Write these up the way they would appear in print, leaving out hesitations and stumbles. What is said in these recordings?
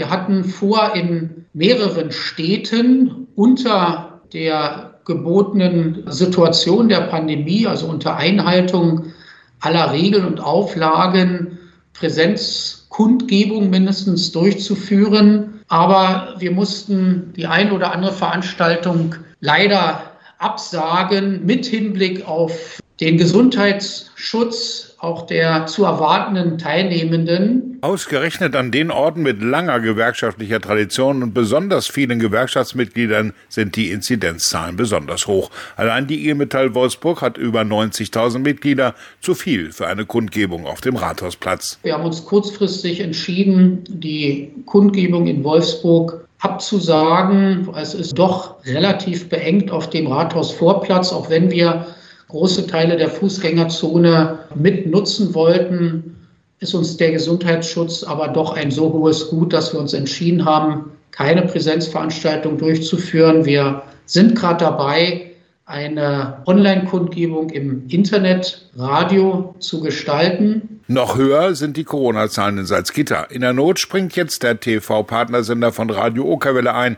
Wir hatten vor, in mehreren Städten unter der gebotenen Situation der Pandemie, also unter Einhaltung aller Regeln und Auflagen, Präsenzkundgebung mindestens durchzuführen. Aber wir mussten die ein oder andere Veranstaltung leider absagen mit Hinblick auf den Gesundheitsschutz auch der zu erwartenden Teilnehmenden. Ausgerechnet an den Orten mit langer gewerkschaftlicher Tradition und besonders vielen Gewerkschaftsmitgliedern sind die Inzidenzzahlen besonders hoch. Allein die IG Metall Wolfsburg hat über 90.000 Mitglieder, zu viel für eine Kundgebung auf dem Rathausplatz. Wir haben uns kurzfristig entschieden, die Kundgebung in Wolfsburg abzusagen. Es ist doch relativ beengt auf dem Rathausvorplatz, auch wenn wir große Teile der Fußgängerzone mit nutzen wollten, ist uns der Gesundheitsschutz aber doch ein so hohes Gut, dass wir uns entschieden haben, keine Präsenzveranstaltung durchzuführen. Wir sind gerade dabei, eine Online-Kundgebung im Internetradio zu gestalten. Noch höher sind die Corona-Zahlen in Salzgitter. In der Not springt jetzt der TV-Partnersender von Radio Okerwelle ein.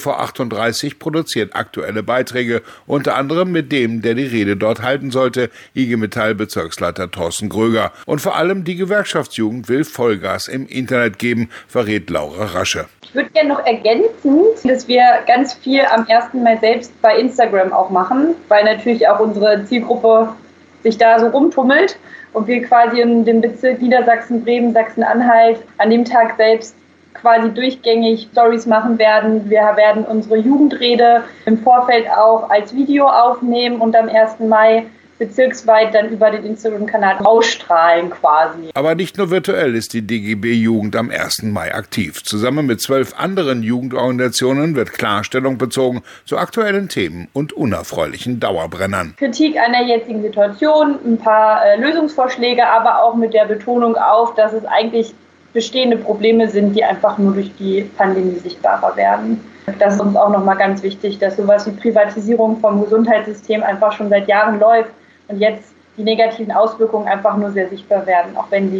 TV38 produziert aktuelle Beiträge, unter anderem mit dem, der die Rede dort halten sollte, IG Metall-Bezirksleiter Thorsten Gröger. Und vor allem die Gewerkschaftsjugend will Vollgas im Internet geben, verrät Laura Rasche. Ich würde gerne noch ergänzen, dass wir ganz viel am 1. Mai selbst bei Instagram auch machen, weil natürlich auch unsere Zielgruppe sich da so rumtummelt und wir quasi in dem Bezirk Niedersachsen, Bremen, Sachsen-Anhalt an dem Tag selbst quasi durchgängig Stories machen werden. Wir werden unsere Jugendrede im Vorfeld auch als Video aufnehmen und am 1. Mai bezirksweit dann über den Instagram-Kanal ausstrahlen quasi. Aber nicht nur virtuell ist die DGB Jugend am 1. Mai aktiv. Zusammen mit 12 anderen Jugendorganisationen wird Klarstellung bezogen zu aktuellen Themen und unerfreulichen Dauerbrennern. Kritik an der jetzigen Situation, ein paar Lösungsvorschläge, aber auch mit der Betonung auf, dass es eigentlich bestehende Probleme sind, die einfach nur durch die Pandemie sichtbarer werden. Das ist uns auch nochmal ganz wichtig, dass sowas wie Privatisierung vom Gesundheitssystem einfach schon seit Jahren läuft und jetzt die negativen Auswirkungen einfach nur sehr sichtbar werden, auch wenn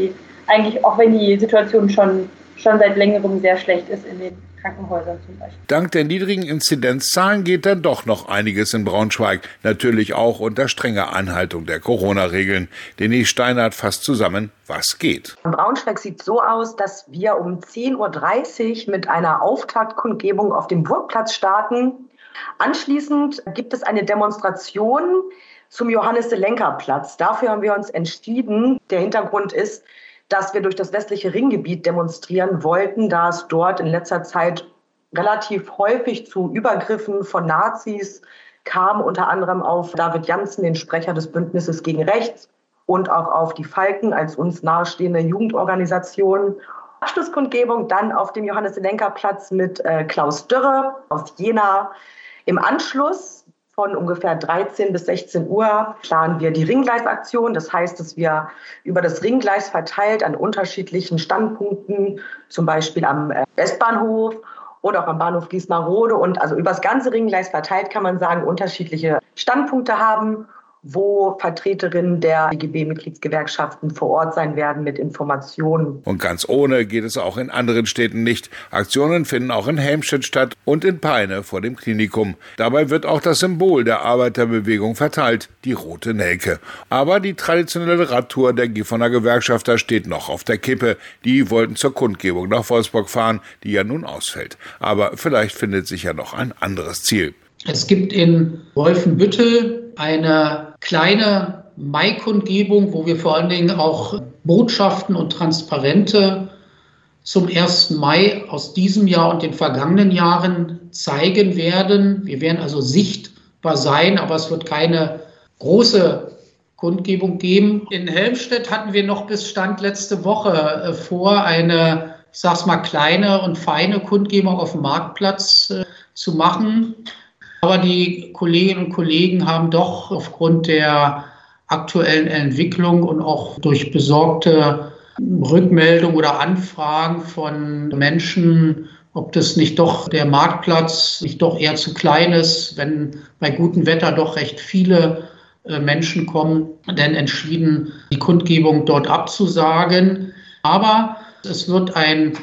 die Situation schon seit längerem sehr schlecht ist in den Krankenhäusern zum Beispiel. Dank der niedrigen Inzidenzzahlen geht dann doch noch einiges in Braunschweig. Natürlich auch unter strenger Einhaltung der Corona-Regeln. Denise Steinert fasst zusammen, was geht. Braunschweig sieht so aus, dass wir um 10.30 Uhr mit einer Auftaktkundgebung auf dem Burgplatz starten. Anschließend gibt es eine Demonstration zum Johannes-Selenka-Platz. Dafür haben wir uns entschieden. Der Hintergrund ist, dass wir durch das westliche Ringgebiet demonstrieren wollten, da es dort in letzter Zeit relativ häufig zu Übergriffen von Nazis kam, unter anderem auf David Janssen, den Sprecher des Bündnisses gegen Rechts, und auch auf die Falken als uns nahestehende Jugendorganisation. Abschlusskundgebung dann auf dem Johannes-Selenka-Platz mit Klaus Dürre aus Jena. Im Anschluss von ungefähr 13 bis 16 Uhr planen wir die Ringgleisaktion. Das heißt, dass wir über das Ringgleis verteilt an unterschiedlichen Standpunkten, zum Beispiel am Westbahnhof oder auch am Bahnhof Gliesmarode und also über das ganze Ringgleis verteilt, kann man sagen, unterschiedliche Standpunkte haben, wo Vertreterinnen der DGB-Mitgliedsgewerkschaften vor Ort sein werden mit Informationen. Und ganz ohne geht es auch in anderen Städten nicht. Aktionen finden auch in Helmstedt statt und in Peine vor dem Klinikum. Dabei wird auch das Symbol der Arbeiterbewegung verteilt, die rote Nelke. Aber die traditionelle Radtour der Gifhorner Gewerkschafter steht noch auf der Kippe. Die wollten zur Kundgebung nach Wolfsburg fahren, die ja nun ausfällt. Aber vielleicht findet sich ja noch ein anderes Ziel. Es gibt in Wolfenbüttel eine kleine Mai-Kundgebung, wo wir vor allen Dingen auch Botschaften und Transparente zum 1. Mai aus diesem Jahr und den vergangenen Jahren zeigen werden. Wir werden also sichtbar sein, aber es wird keine große Kundgebung geben. In Helmstedt hatten wir noch bis Stand letzte Woche vor, eine, ich sag's mal, kleine und feine Kundgebung auf dem Marktplatz zu machen. Aber die Kolleginnen und Kollegen haben doch aufgrund der aktuellen Entwicklung und auch durch besorgte Rückmeldungen oder Anfragen von Menschen, ob das nicht doch der Marktplatz nicht doch eher zu klein ist, wenn bei gutem Wetter doch recht viele Menschen kommen, denn entschieden, die Kundgebung dort abzusagen. Aber es wird ein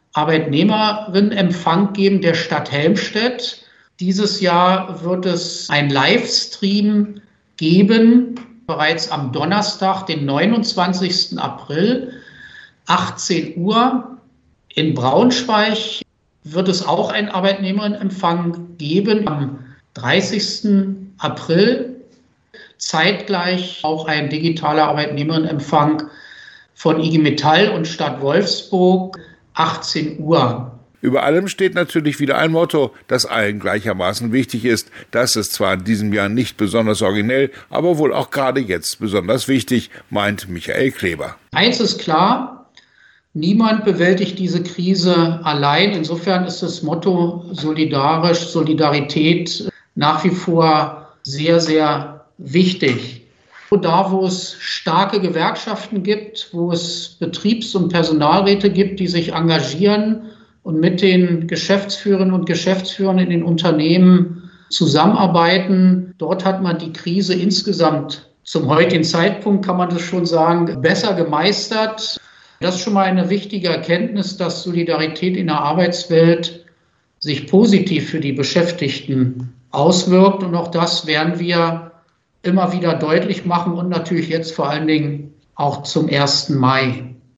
Arbeitnehmerinnenempfang geben der Stadt Helmstedt. Dieses Jahr wird es einen Livestream geben, bereits am Donnerstag, den 29. April, 18 Uhr. In Braunschweig wird es auch einen Arbeitnehmerinnenempfang geben am 30. April. Zeitgleich auch ein digitaler Arbeitnehmerinnenempfang von IG Metall und Stadt Wolfsburg, 18 Uhr. Über allem steht natürlich wieder ein Motto, das allen gleichermaßen wichtig ist. Das ist zwar in diesem Jahr nicht besonders originell, aber wohl auch gerade jetzt besonders wichtig, meint Michael Kleber. Eins ist klar, niemand bewältigt diese Krise allein. Insofern ist das Motto Solidarität nach wie vor sehr, sehr wichtig. Da, wo es starke Gewerkschaften gibt, wo es Betriebs- und Personalräte gibt, die sich engagieren und mit den Geschäftsführerinnen und Geschäftsführern in den Unternehmen zusammenarbeiten, dort hat man die Krise insgesamt zum heutigen Zeitpunkt, kann man das schon sagen, besser gemeistert. Das ist schon mal eine wichtige Erkenntnis, dass Solidarität in der Arbeitswelt sich positiv für die Beschäftigten auswirkt. Und auch das werden wir immer wieder deutlich machen und natürlich jetzt vor allen Dingen auch zum 1. Mai.